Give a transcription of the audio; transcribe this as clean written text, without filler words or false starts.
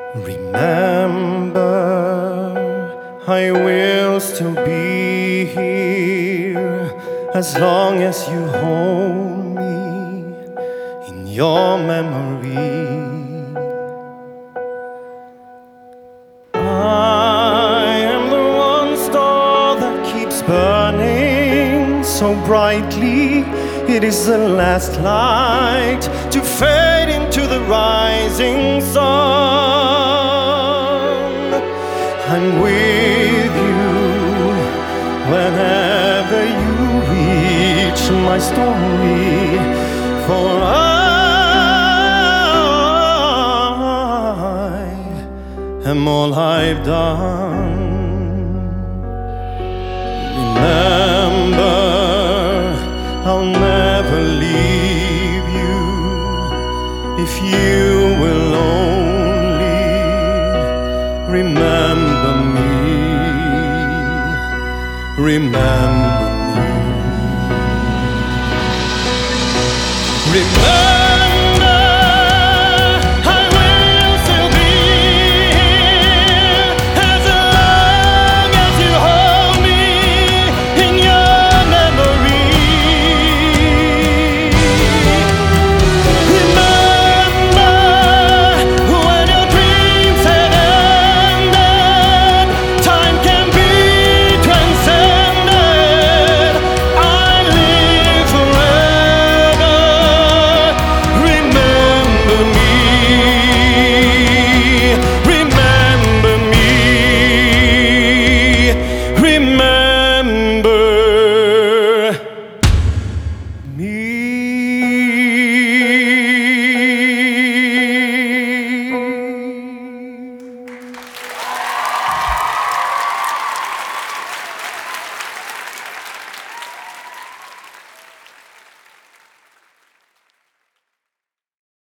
Remember, I will still be here as long as you hold me in your memory. I am the one star that keeps burning so brightly. It is the last light to fade into the rising sun. I'm with you whenever you reach my story, for I am all I've done. Remember, I'll never leave you if you will only remember me. Remember me. Remember